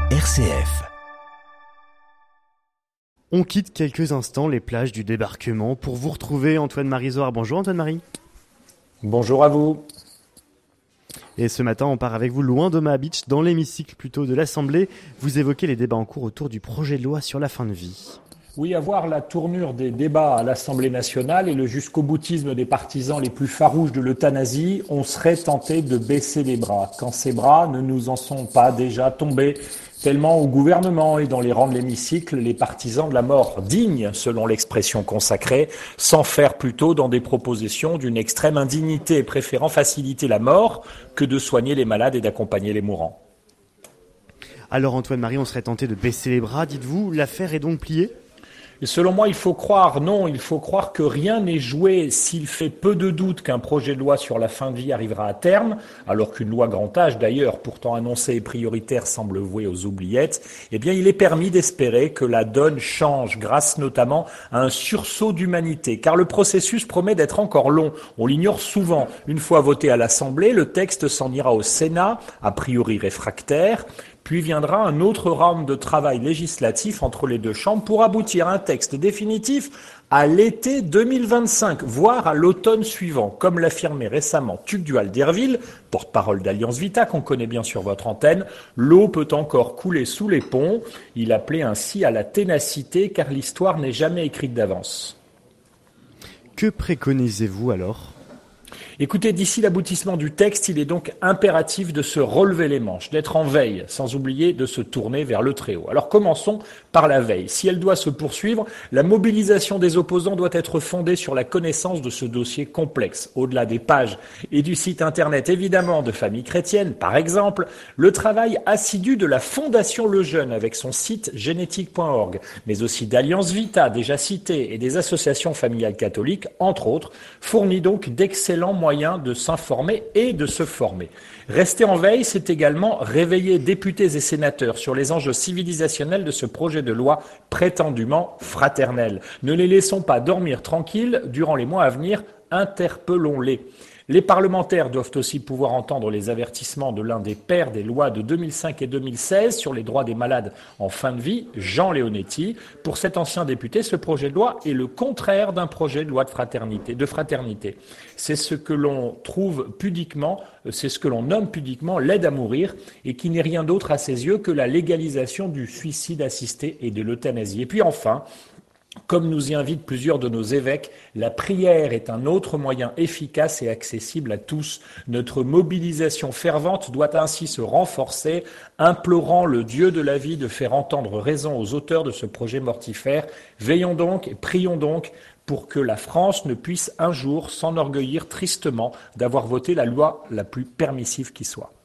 RCF. On quitte quelques instants les plages du débarquement pour vous retrouver Antoine Marizor. Bonjour Antoine-Marie. Bonjour à vous. Et ce matin, on part avec vous loin d'Omaha Beach, dans l'hémicycle plutôt de l'Assemblée. Vous évoquez les débats en cours autour du projet de loi sur la fin de vie. Oui, à voir la tournure des débats à l'Assemblée nationale et le jusqu'au-boutisme des partisans les plus farouches de l'euthanasie, on serait tenté de baisser les bras. Quand ces bras ne nous en sont pas déjà tombés, tellement au gouvernement et dans les rangs de l'hémicycle, les partisans de la mort digne, selon l'expression consacrée, s'enferrent plutôt dans des propositions d'une extrême indignité, préférant faciliter la mort que de soigner les malades et d'accompagner les mourants. Alors Antoine-Marie, on serait tenté de baisser les bras, dites-vous. L'affaire est donc pliée ? Et selon moi, il faut croire que rien n'est joué s'il fait peu de doute qu'un projet de loi sur la fin de vie arrivera à terme, alors qu'une loi grand âge, d'ailleurs, pourtant annoncée et prioritaire, semble vouée aux oubliettes. Eh bien, il est permis d'espérer que la donne change, grâce notamment à un sursaut d'humanité, car le processus promet d'être encore long. On l'ignore souvent. Une fois voté à l'Assemblée, le texte s'en ira au Sénat, a priori réfractaire. Puis viendra un autre round de travail législatif entre les deux chambres pour aboutir à un texte définitif à l'été 2025, voire à l'automne suivant. Comme l'affirmait récemment Tugdual Derville, porte-parole d'Alliance Vita, qu'on connaît bien sur votre antenne, l'eau peut encore couler sous les ponts. Il appelait ainsi à la ténacité, car l'histoire n'est jamais écrite d'avance. Que préconisez-vous alors ? Écoutez, d'ici l'aboutissement du texte, il est donc impératif de se relever les manches, d'être en veille, sans oublier de se tourner vers le Très-Haut. Alors commençons par la veille. Si elle doit se poursuivre, la mobilisation des opposants doit être fondée sur la connaissance de ce dossier complexe. Au-delà des pages et du site internet, évidemment, de Famille Chrétienne, par exemple, le travail assidu de la Fondation Le Jeune avec son site génétique.org, mais aussi d'Alliance Vita, déjà cité, et des associations familiales catholiques, entre autres, fournit donc d'excellents moyen de s'informer et de se former. Rester en veille, c'est également réveiller députés et sénateurs sur les enjeux civilisationnels de ce projet de loi prétendument fraternel. Ne les laissons pas dormir tranquilles durant les mois à venir, interpellons-les. Les parlementaires doivent aussi pouvoir entendre les avertissements de l'un des pères des lois de 2005 et 2016 sur les droits des malades en fin de vie, Jean Leonetti. Pour cet ancien député, ce projet de loi est le contraire d'un projet de loi de fraternité. C'est ce que l'on trouve pudiquement, c'est ce que l'on nomme pudiquement l'aide à mourir et qui n'est rien d'autre à ses yeux que la légalisation du suicide assisté et de l'euthanasie. Et puis enfin, comme nous y invitent plusieurs de nos évêques, la prière est un autre moyen efficace et accessible à tous. Notre mobilisation fervente doit ainsi se renforcer, implorant le Dieu de la vie de faire entendre raison aux auteurs de ce projet mortifère. Veillons donc et prions donc pour que la France ne puisse un jour s'enorgueillir tristement d'avoir voté la loi la plus permissive qui soit.